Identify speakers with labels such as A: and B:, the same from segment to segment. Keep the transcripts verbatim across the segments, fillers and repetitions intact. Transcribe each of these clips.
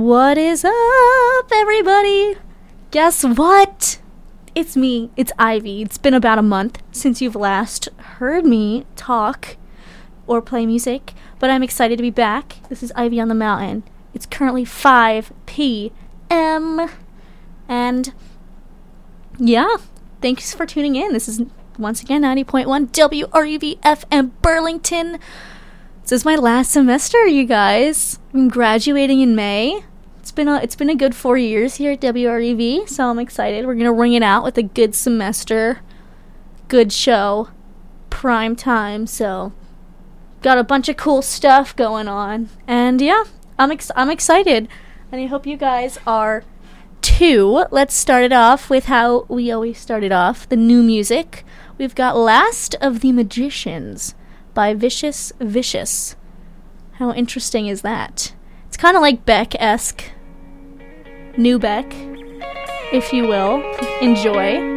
A: What is up, everybody? Guess what? It's me. It's Ivy. It's been about a month since you've last heard me talk or play music, but I'm excited to be back. This is Ivy on the Mountain. It's currently five p.m. And yeah, thanks for tuning in. This is once again ninety point one W R U V F M Burlington. This is my last semester, you guys. I'm graduating in May. It's been a, it's been a good four years here at W R U V, so I'm excited. We're going to ring it out with a good semester, good show, prime time, so got a bunch of cool stuff going on. And yeah, I'm ex- I'm excited, and I hope you guys are too. Let's start it off with how we always started off, the new music. We've got Last of the Magicians by Vicious Vicious. How interesting is that? It's kind of like Beck-esque. New Beck, if you will. Enjoy.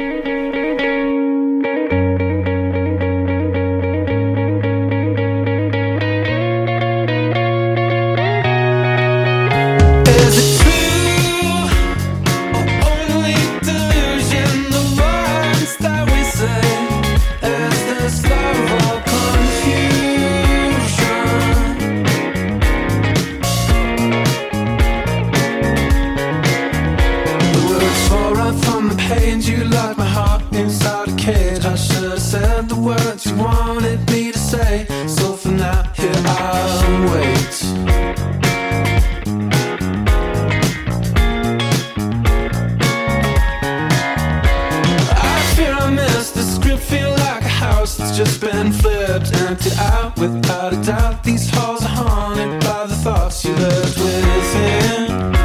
B: Just been flipped, emptied out without a doubt. These halls are haunted by the thoughts you left within.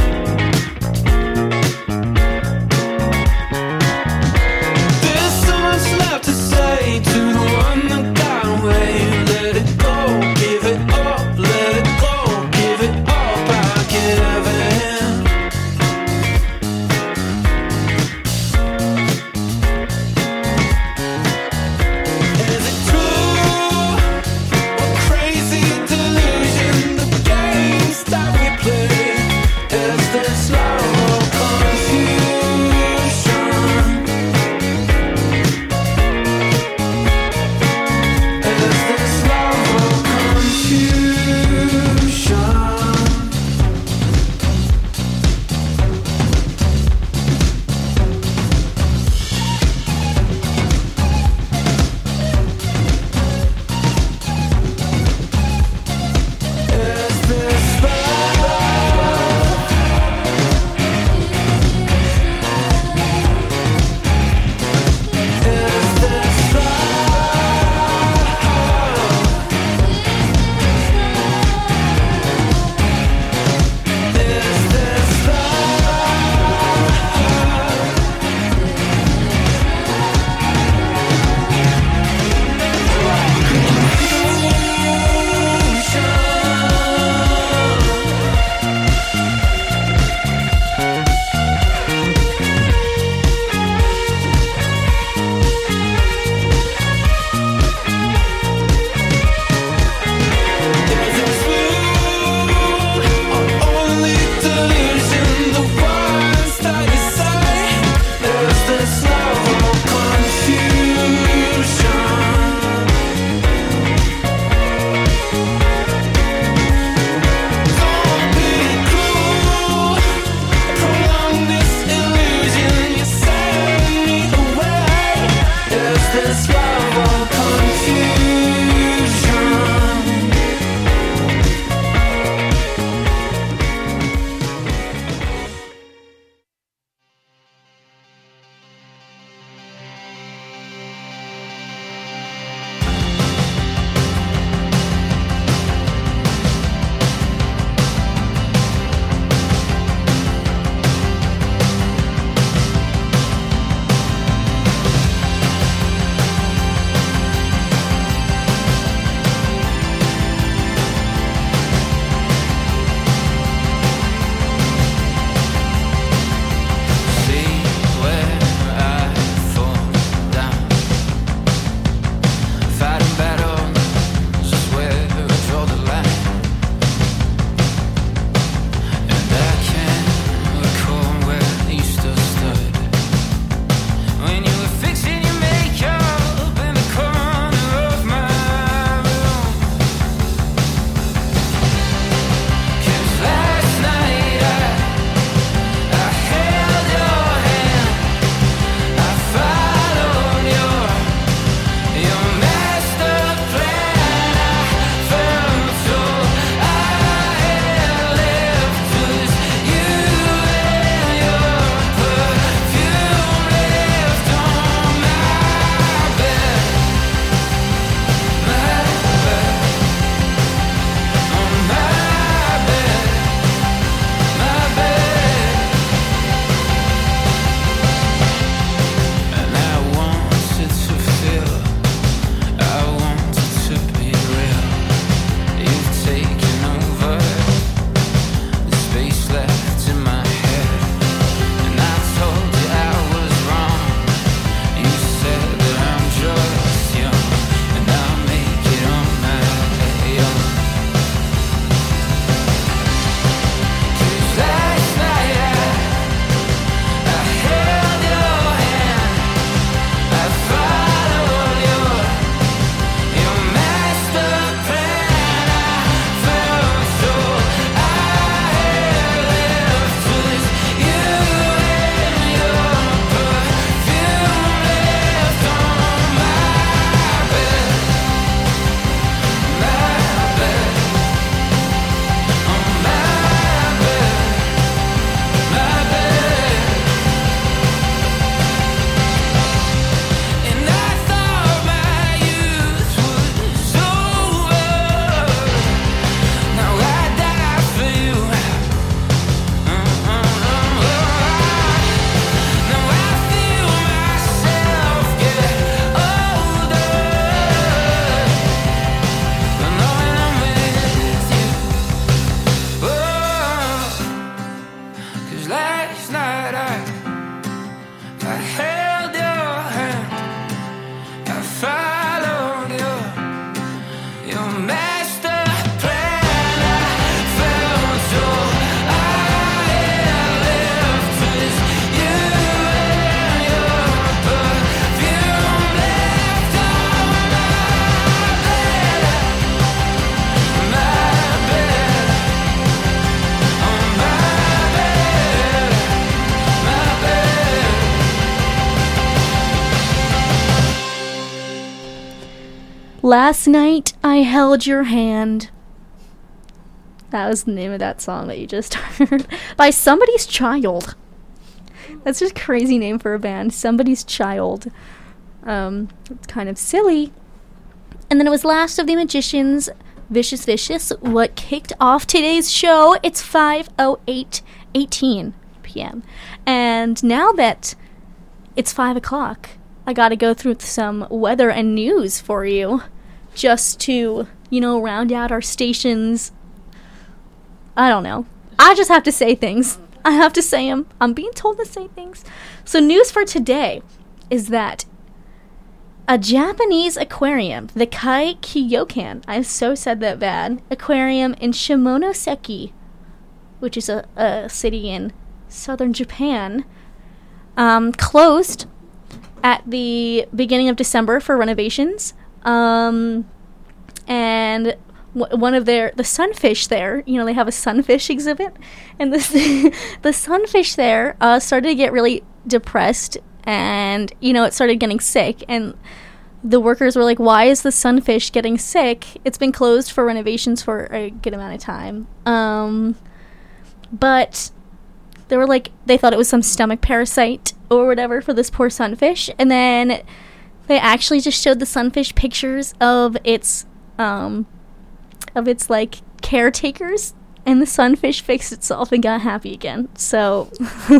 B: This summer
A: Last night I held your hand. That was the name of that song that you just heard. By Somebody's Child. That's just a crazy name for a band. Somebody's Child. Um, it's kind of silly. And then it was Last of the Magicians, Vicious Vicious, what kicked off today's show. It's five oh eight, eighteen p.m. And now that it's five o'clock, I gotta go through some weather and news for you. Just to, you know, round out our station's... I don't know. I just have to say things. I have to say them. I'm being told to say things. So news for today is that a Japanese aquarium, the Kai Kyokan, I so said that bad, aquarium in Shimonoseki, which is a, a city in southern Japan, um, closed at the beginning of December for renovations. Um, and w- one of their, the sunfish there, you know, they have a sunfish exhibit, and this, the sunfish there, uh, started to get really depressed, and, you know, it started getting sick, and the workers were like, why is the sunfish getting sick? It's been closed for renovations for a good amount of time. Um, but they were like, they thought it was some stomach parasite or whatever for this poor sunfish, and then they actually just showed the sunfish pictures of its, um, of its, like, caretakers, and the sunfish fixed itself and got happy again. So,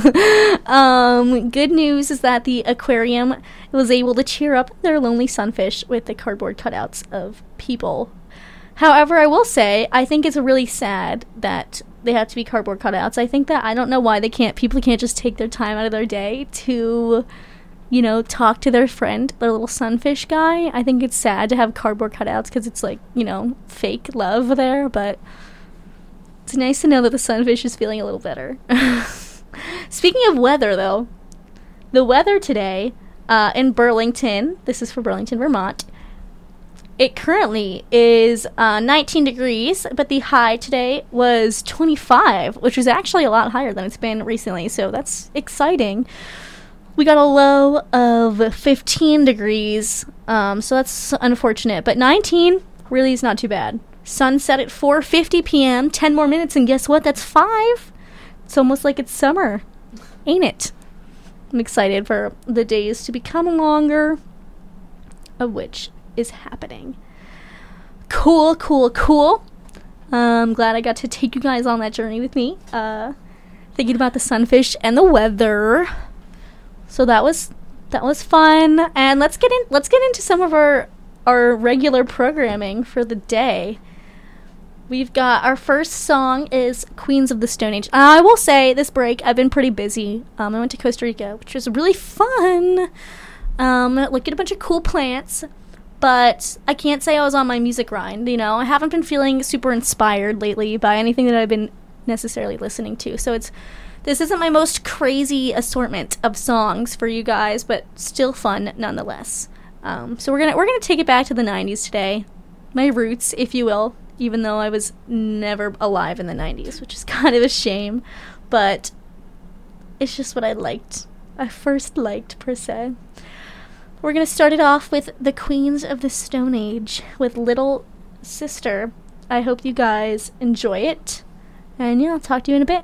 A: um, good news is that the aquarium was able to cheer up their lonely sunfish with the cardboard cutouts of people. However, I will say, I think it's really sad that they have to be cardboard cutouts. I think that, I don't know why they can't, people can't just take their time out of their day to, you know, talk to their friend, their little sunfish guy. I think it's sad to have cardboard cutouts because it's like, you know, fake love there, but it's nice to know that the sunfish is feeling a little better. Speaking of weather, though, the weather today uh, in Burlington, this is for Burlington, Vermont, it currently is uh, nineteen degrees, but the high today was twenty-five, which is actually a lot higher than it's been recently, so that's exciting. We got a low of fifteen degrees, um, so that's unfortunate. But nineteen really is not too bad. Sunset at four fifty p.m., ten more minutes, and guess what? That's five. It's almost like it's summer, ain't it? I'm excited for the days to become longer, of which is happening. Cool, cool, cool. I'm glad I got to take you guys on that journey with me, uh, thinking about the sunfish and the weather. So that was that was fun, and let's get in. Let's get into some of our our regular programming for the day. We've got our first song is Queens of the Stone Age. Uh, I will say this break I've been pretty busy. Um, I went to Costa Rica, which was really fun. Um, looked at a bunch of cool plants, but I can't say I was on my music grind. You know, I haven't been feeling super inspired lately by anything that I've been necessarily listening to. So it's. This isn't my most crazy assortment of songs for you guys, but still fun nonetheless. Um, so we're gonna we're gonna take it back to the nineties today, my roots, if you will. Even though I was never alive in the nineties, which is kind of a shame, but it's just what I liked. I first liked per se. We're gonna start it off with the Queens of the Stone Age with Little Sister. I hope you guys enjoy it, and yeah, I'll talk to you in a bit.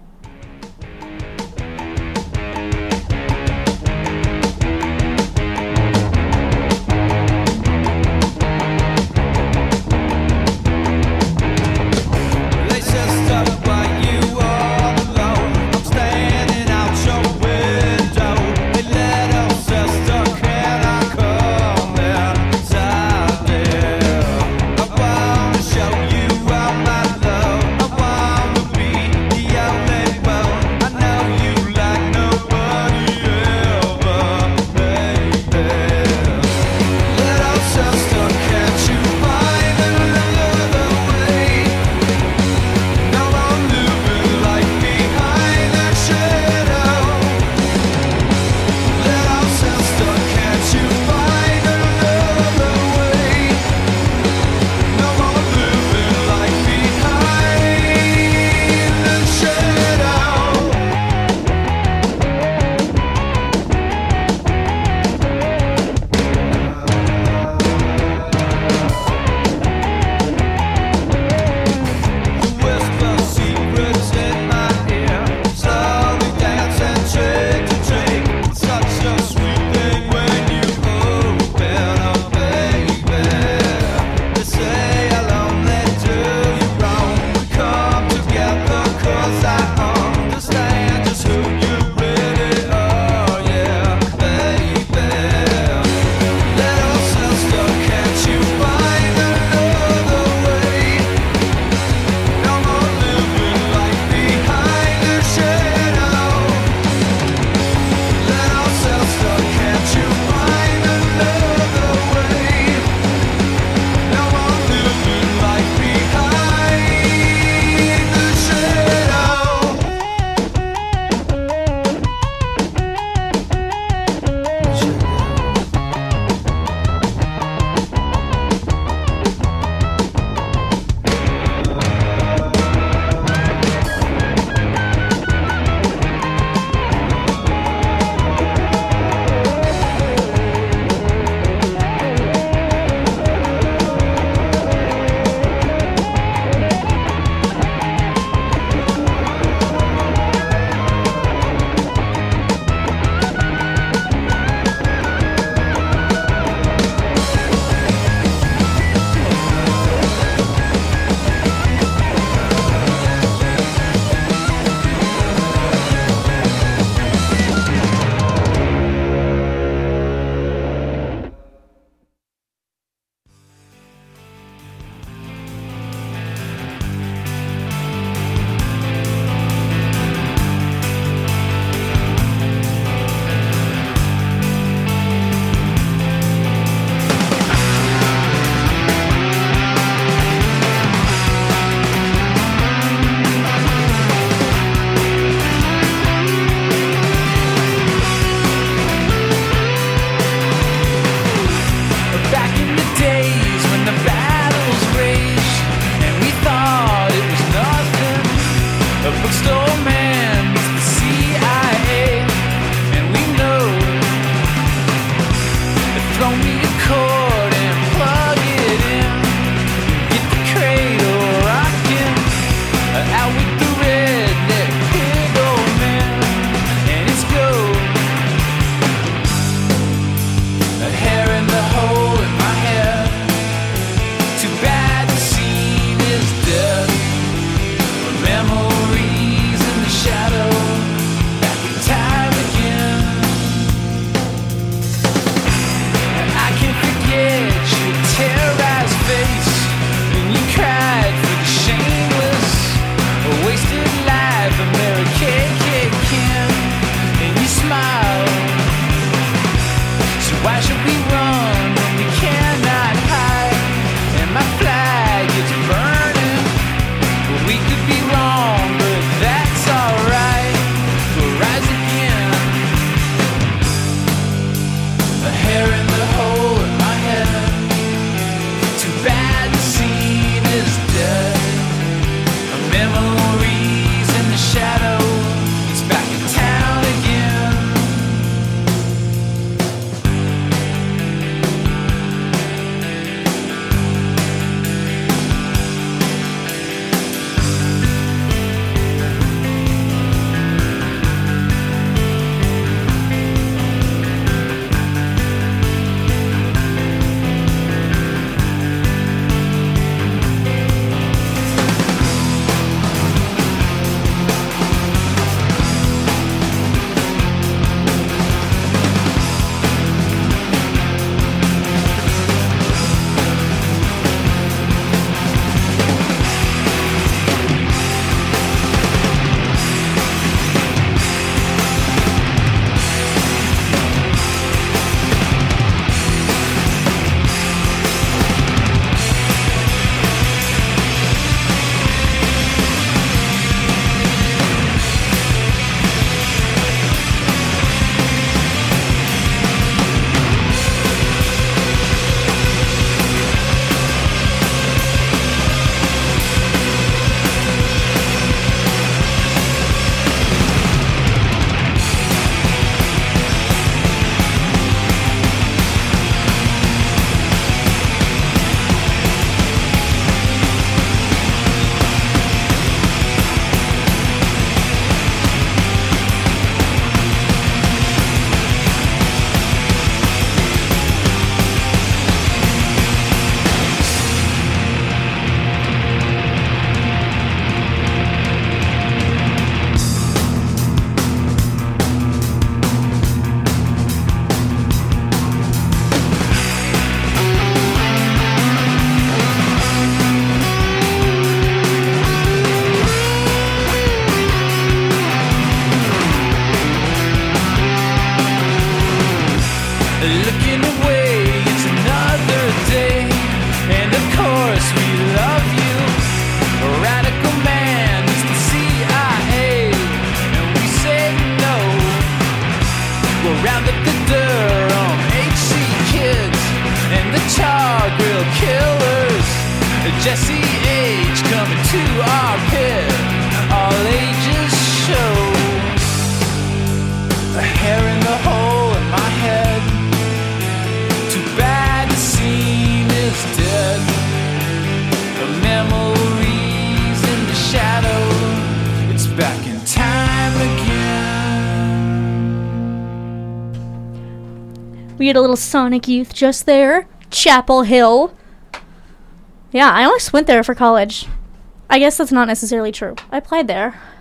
C: Show you all my love. I wanna be the only
B: bookstore man meets the C I A, and we know. Throw me a cord and plug it in. Get the cradle rocking. Out with the redneck pig old man, and it's go. A hair in the hole in my head. Too bad the scene is dead. Memories in the shadow. Back in time again. And I can't forget your terrorized face when you cried for the shameless. A wasted life, a Mary Kay Ken, and you smiled. So why should we run when we cannot hide? And my flag is burning. Well, we could be wrong, but that's alright. We'll rise again. A hair in the hole in my head. Too bad the scene is dead. Memories in the shadow. It's back in town again. Looking away, it's another day. And of course we love you. A radical man is the C I A, and we say no. We'll round up the Durham H C kids and the Tar Grill killers. Jesse H coming to our pit. All ages show. A hair in the hole in my head. Too bad the scene is dead. The memories in the shadow. It's back in time again.
A: We had a little Sonic Youth just there. Chapel Hill. Yeah, I almost went there for college. I guess that's not necessarily true. I applied there.